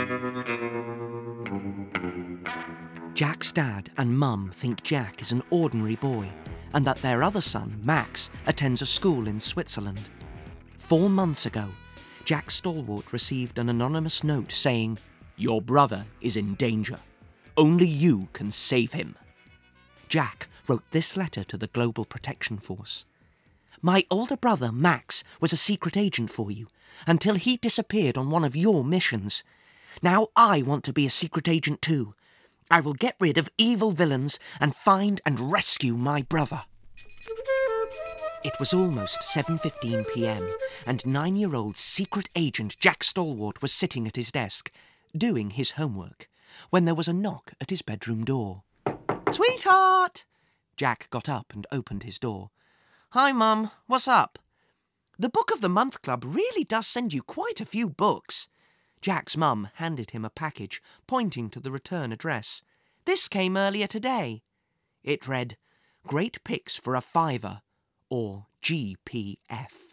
Jack's dad and mum think Jack is an ordinary boy and that their other son, Max, attends a school in Switzerland. 4 months ago, Jack Stalwart received an anonymous note saying, "Your brother is in danger. Only you can save him." Jack wrote this letter to the Global Protection Force. "My older brother, Max, was a secret agent for you until he disappeared on one of your missions. Now I want to be a secret agent too. I will get rid of evil villains and find and rescue my brother." It was almost 7:15 p.m. and 9-year-old secret agent Jack Stalwart was sitting at his desk, doing his homework, when there was a knock at his bedroom door. "Sweetheart!" Jack got up and opened his door. "Hi, Mum. What's up?" "The Book of the Month Club really does send you quite a few books." Jack's mum handed him a package, pointing to the return address. "This came earlier today." It read, "Great Picks for a Fiver," or GPF.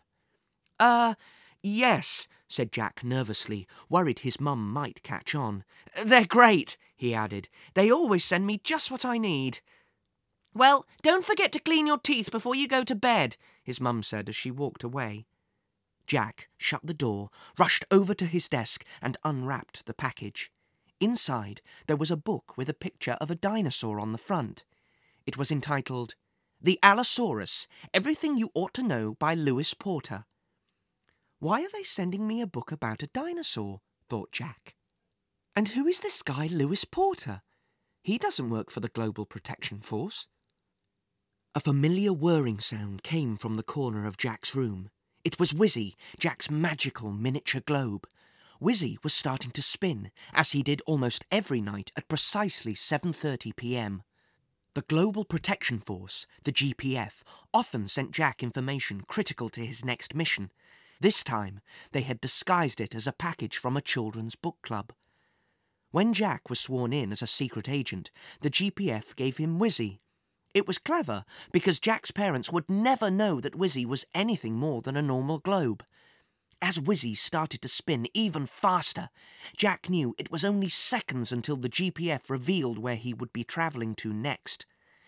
Yes," said Jack nervously, worried his mum might catch on. "They're great," he added. "They always send me just what I need." "Well, don't forget to clean your teeth before you go to bed," his mum said as she walked away. Jack shut the door, rushed over to his desk and unwrapped the package. Inside, there was a book with a picture of a dinosaur on the front. It was entitled, "The Allosaurus, Everything You Ought to Know by Lewis Porter." Why are they sending me a book about a dinosaur? Thought Jack. And who is this guy Lewis Porter? He doesn't work for the Global Protection Force. A familiar whirring sound came from the corner of Jack's room. It was Wizzy, Jack's magical miniature globe. Wizzy was starting to spin, as he did almost every night at precisely 7:30 p.m. The Global Protection Force, the GPF, often sent Jack information critical to his next mission. This time, they had disguised it as a package from a children's book club. When Jack was sworn in as a secret agent, the GPF gave him Wizzy. It was clever, because Jack's parents would never know that Wizzy was anything more than a normal globe. As Wizzy started to spin even faster, Jack knew it was only seconds until the GPF revealed where he would be travelling to next.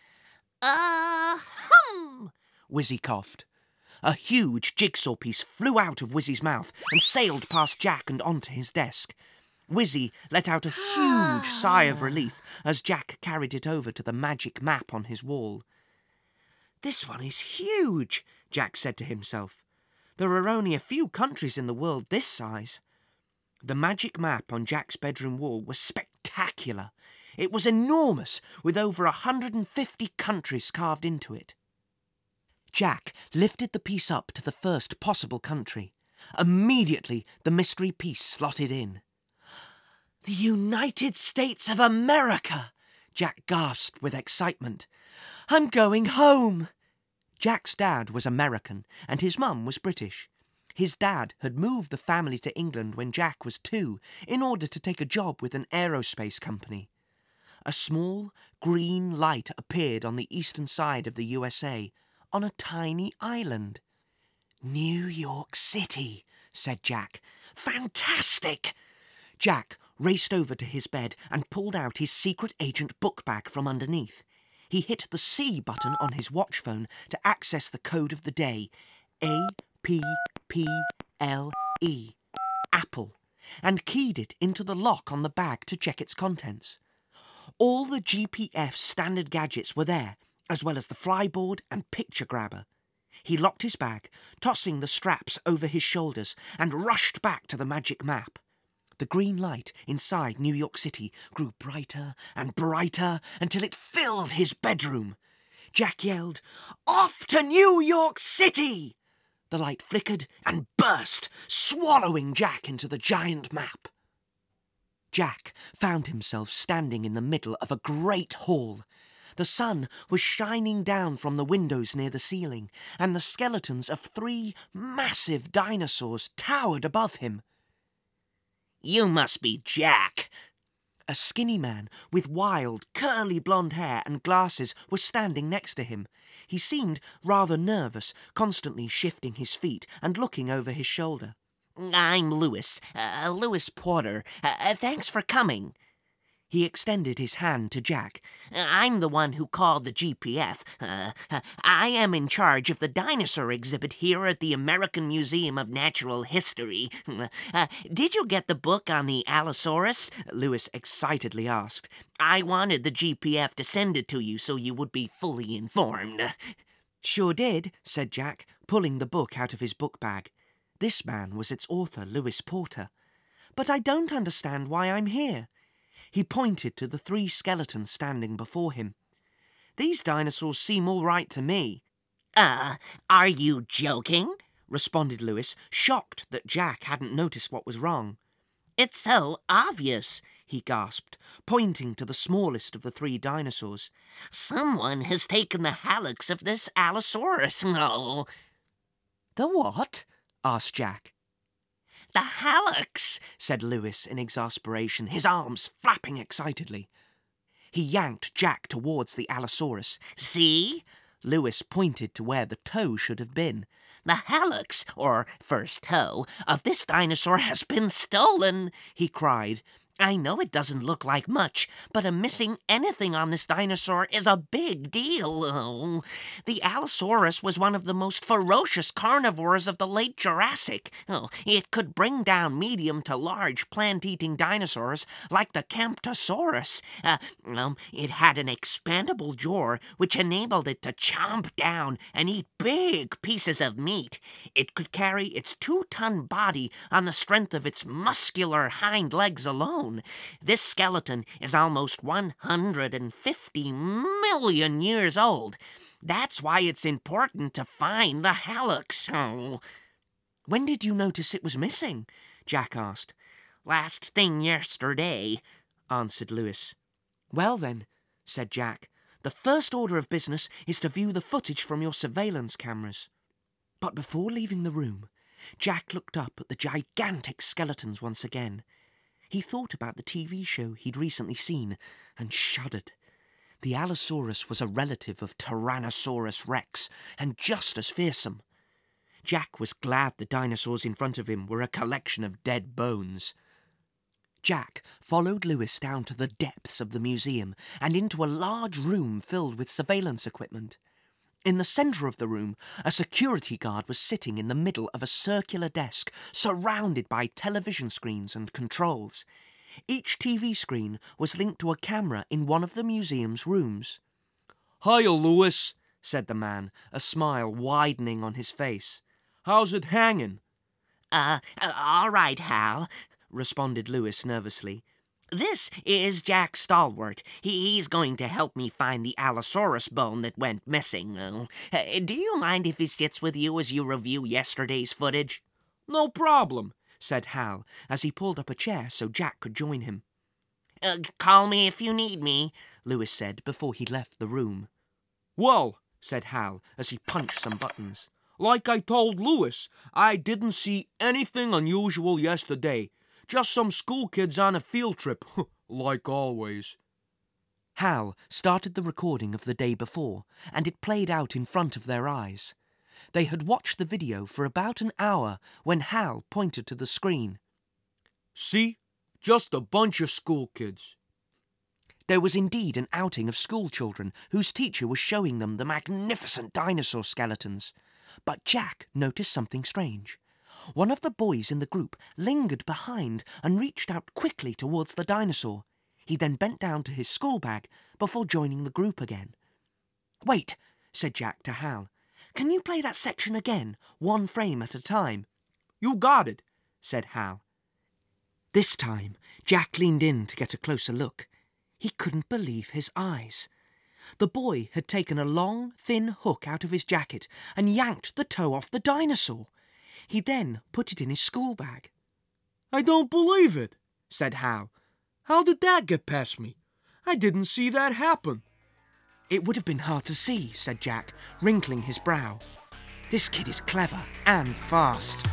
Hum! Wizzy coughed. A huge jigsaw piece flew out of Wizzy's mouth and sailed past Jack and onto his desk. Wizzy let out a huge sigh of relief as Jack carried it over to the magic map on his wall. "This one is huge," Jack said to himself. "There are only a few countries in the world this size." The magic map on Jack's bedroom wall was spectacular. It was enormous, with over 150 countries carved into it. Jack lifted the piece up to the first possible country. Immediately, the mystery piece slotted in. "The United States of America!" Jack gasped with excitement. "I'm going home!" Jack's dad was American and his mum was British. His dad had moved the family to England when Jack was 2 in order to take a job with an aerospace company. A small green light appeared on the eastern side of the USA, on a tiny island. "New York City," said Jack. "Fantastic!" Jack raced over to his bed and pulled out his secret agent book bag from underneath. He hit the C button on his watch phone to access the code of the day, APPLE, Apple, and keyed it into the lock on the bag to check its contents. All the GPF standard gadgets were there, as well as the flyboard and picture grabber. He locked his bag, tossing the straps over his shoulders, and rushed back to the magic map. The green light inside New York City grew brighter and brighter until it filled his bedroom. Jack yelled, "Off to New York City!" The light flickered and burst, swallowing Jack into the giant map. Jack found himself standing in the middle of a great hall. The sun was shining down from the windows near the ceiling, and the skeletons of 3 massive dinosaurs towered above him. "You must be Jack." A skinny man with wild, curly blonde hair and glasses was standing next to him. He seemed rather nervous, constantly shifting his feet and looking over his shoulder. I'm Lewis, Lewis Porter. Thanks for coming. He extended his hand to Jack. I'm the one who called the GPF. I am in charge of the dinosaur exhibit here at the American Museum of Natural History. Did you get the book on the Allosaurus? Lewis excitedly asked. I wanted the GPF to send it to you so you would be fully informed. Sure did, said Jack, pulling the book out of his book bag. This man was its author, Lewis Porter. But I don't understand why I'm here. He pointed to the 3 skeletons standing before him. These dinosaurs seem all right to me. Are you joking? Responded Lewis, shocked that Jack hadn't noticed what was wrong. It's so obvious, he gasped, pointing to the smallest of the 3 dinosaurs. Someone has taken the hallux of this Allosaurus. No. The what? Asked Jack. The hallux, said Lewis in exasperation, his arms flapping excitedly. He yanked Jack towards the Allosaurus. See? Lewis pointed to where the toe should have been. The hallux, or first toe, of this dinosaur has been stolen, he cried. I know it doesn't look like much, but missing anything on this dinosaur is a big deal. Oh, the Allosaurus was one of the most ferocious carnivores of the late Jurassic. Oh, it could bring down medium to large plant-eating dinosaurs like the Camptosaurus. It had an expandable jaw which enabled it to chomp down and eat big pieces of meat. It could carry its 2-ton body on the strength of its muscular hind legs alone. This skeleton is almost 150 million years old. That's why it's important to find the hallux. Oh. When did you notice it was missing? Jack asked. Last thing yesterday, answered Lewis. Well then, said Jack, the first order of business is to view the footage from your surveillance cameras. But before leaving the room, Jack looked up at the gigantic skeletons once again. He thought about the TV show he'd recently seen and shuddered. The Allosaurus was a relative of Tyrannosaurus Rex and just as fearsome. Jack was glad the dinosaurs in front of him were a collection of dead bones. Jack followed Lewis down to the depths of the museum and into a large room filled with surveillance equipment. In the centre of the room, a security guard was sitting in the middle of a circular desk, surrounded by television screens and controls. Each TV screen was linked to a camera in one of the museum's rooms. "Hiya, Lewis," said the man, a smile widening on his face. "How's it hanging?" All right, Hal," responded Lewis nervously. "This is Jack Stalwart. He's going to help me find the Allosaurus bone that went missing. Do you mind if he sits with you as you review yesterday's footage?" "No problem," said Hal, as he pulled up a chair so Jack could join him. "Call me if you need me," Lewis said before he left the room. "Well," said Hal, as he punched some buttons, "like I told Lewis, I didn't see anything unusual yesterday. Just some school kids on a field trip, like always." Hal started the recording of the day before, and it played out in front of their eyes. They had watched the video for about an hour when Hal pointed to the screen. "See? Just a bunch of school kids." There was indeed an outing of school children whose teacher was showing them the magnificent dinosaur skeletons. But Jack noticed something strange. One of the boys in the group lingered behind and reached out quickly towards the dinosaur. He then bent down to his school bag before joining the group again. "Wait," said Jack to Hal. "Can you play that section again, 1 frame at a time?" "You got it," said Hal. This time, Jack leaned in to get a closer look. He couldn't believe his eyes. The boy had taken a long, thin hook out of his jacket and yanked the toe off the dinosaur. He then put it in his school bag. "I don't believe it," said Hal. "How did that get past me? I didn't see that happen." "It would have been hard to see," said Jack, wrinkling his brow. "This kid is clever and fast."